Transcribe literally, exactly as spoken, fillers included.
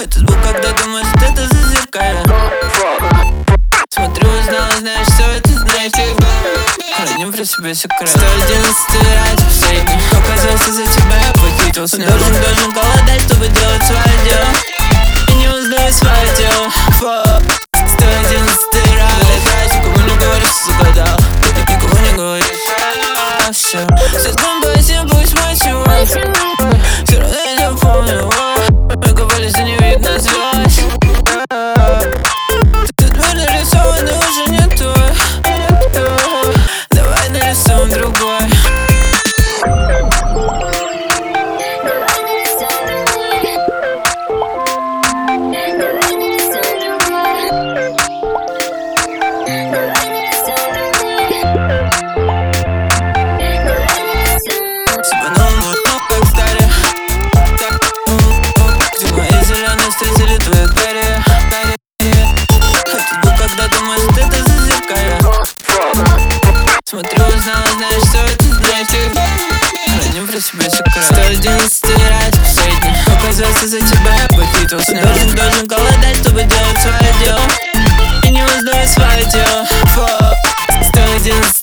Этот звук, когда думаешь, это зазеркалье. Смотрю, узнала, знаешь, все это знаешь. Храним при себе секрет. Сто одиннадцатый раз последний. Оказывается, за тебя я похитился. Должен, должен голодать, чтобы делать свое дело. И не узнаю свое дело. Сто одиннадцатый раз. Никому не говоришь, что загадал. Никому не говоришь. Все, все с тобой, всем пусть мочевать. Все равно я не помню. Мы говорили, что не видно звезд. Тут мир нарисован, уже не твой. Давай нарисуем другой. Смотрю, узнала, знаешь, что это значит. Храним при себе секрет. Сто одиннадцатый раз последний. Оказывается, за тебя я похитился. Должен, должен голодать, чтобы делать свое дело. И не узнаю свое дело. Сто одиннадцатый